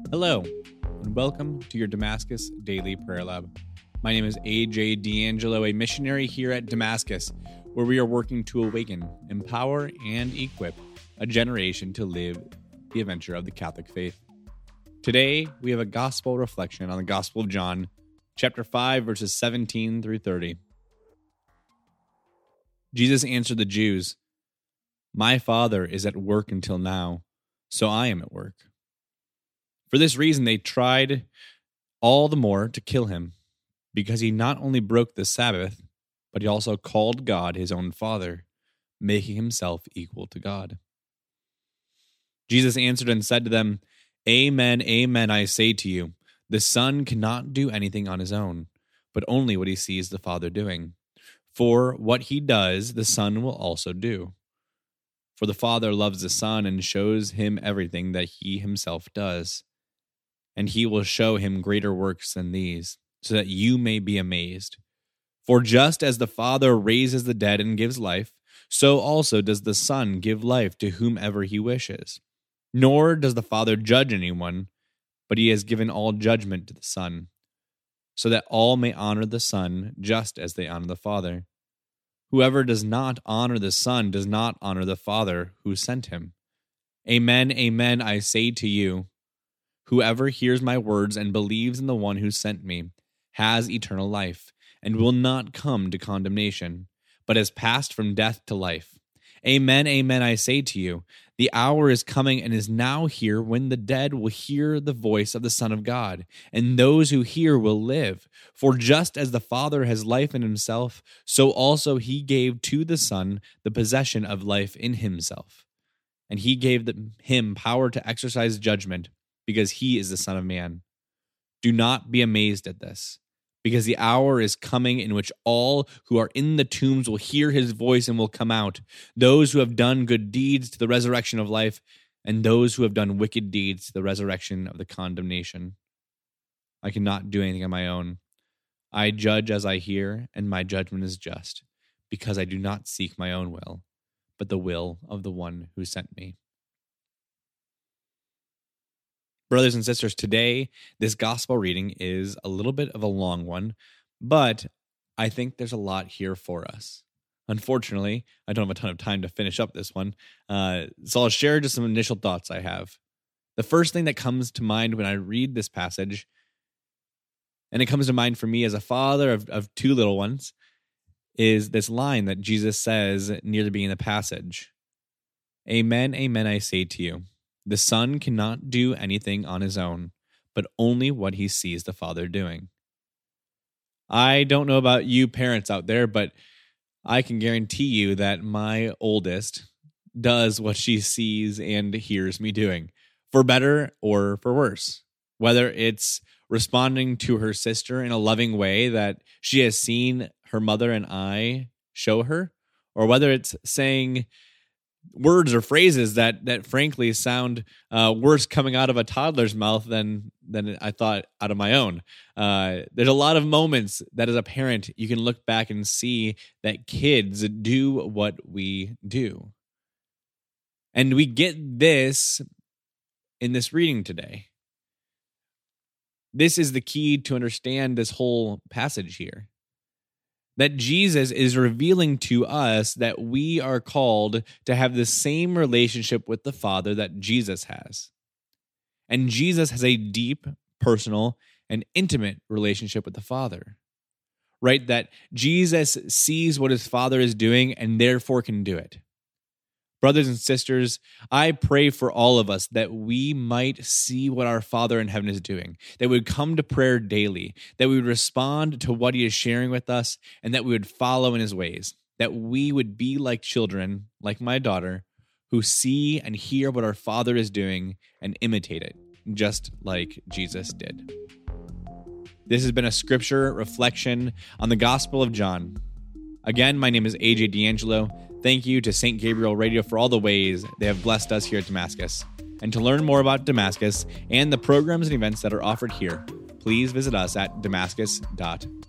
Hello, and welcome to your Damascus Daily Prayer Lab. My name is AJ D'Angelo, a missionary here at Damascus, where we are working to awaken, empower, and equip a generation to live the adventure of the Catholic faith. Today, we have a gospel reflection on the Gospel of John, chapter 5, verses 17 through 30. Jesus answered the Jews, "My Father is at work until now, so I am at work." For this reason, they tried all the more to kill him, because he not only broke the Sabbath, but he also called God his own Father, making himself equal to God. Jesus answered and said to them, "Amen, amen, I say to you, the Son cannot do anything on his own, but only what he sees the Father doing. For what he does, the Son will also do. For the Father loves the Son and shows him everything that he himself does. And he will show him greater works than these, so that you may be amazed. For just as the Father raises the dead and gives life, so also does the Son give life to whomever he wishes. Nor does the Father judge anyone, but he has given all judgment to the Son, so that all may honor the Son just as they honor the Father. Whoever does not honor the Son does not honor the Father who sent him. Amen, amen, I say to you, whoever hears my words and believes in the one who sent me has eternal life and will not come to condemnation, but has passed from death to life. Amen, amen, I say to you, the hour is coming and is now here when the dead will hear the voice of the Son of God, and those who hear will live. For just as the Father has life in himself, so also he gave to the Son the possession of life in himself. And he gave him power to exercise judgment, because he is the Son of Man. Do not be amazed at this, because the hour is coming in which all who are in the tombs will hear his voice and will come out, those who have done good deeds to the resurrection of life, and those who have done wicked deeds to the resurrection of the condemnation. I cannot do anything on my own. I judge as I hear, and my judgment is just, because I do not seek my own will, but the will of the one who sent me. Brothers and sisters, today, this gospel reading is a little bit of a long one, but I think there's a lot here for us. Unfortunately, I don't have a ton of time to finish up this one, so I'll share just some initial thoughts I have. The first thing that comes to mind when I read this passage, and it comes to mind for me as a father of two little ones, is this line that Jesus says near the beginning of the passage. Amen, amen, I say to you. The Son cannot do anything on his own, but only what he sees the Father doing. I don't know about you parents out there, but I can guarantee you that my oldest does what she sees and hears me doing, for better or for worse. Whether it's responding to her sister in a loving way that she has seen her mother and I show her, or whether it's saying words or phrases that frankly sound worse coming out of a toddler's mouth than I thought out of my own. There's a lot of moments that as a parent you can look back and see that kids do what we do. And we get this in this reading today. This is the key to understand this whole passage here. That Jesus is revealing to us that we are called to have the same relationship with the Father that Jesus has. And Jesus has a deep, personal, and intimate relationship with the Father. Right? That Jesus sees what his Father is doing and therefore can do it. Brothers and sisters, I pray for all of us that we might see what our Father in heaven is doing, that we would come to prayer daily, that we would respond to what he is sharing with us, and that we would follow in his ways, that we would be like children, like my daughter, who see and hear what our Father is doing and imitate it, just like Jesus did. This has been a scripture reflection on the Gospel of John. Again, my name is AJ D'Angelo. Thank you to St. Gabriel Radio for all the ways they have blessed us here at Damascus. And to learn more about Damascus and the programs and events that are offered here, please visit us at damascus.org.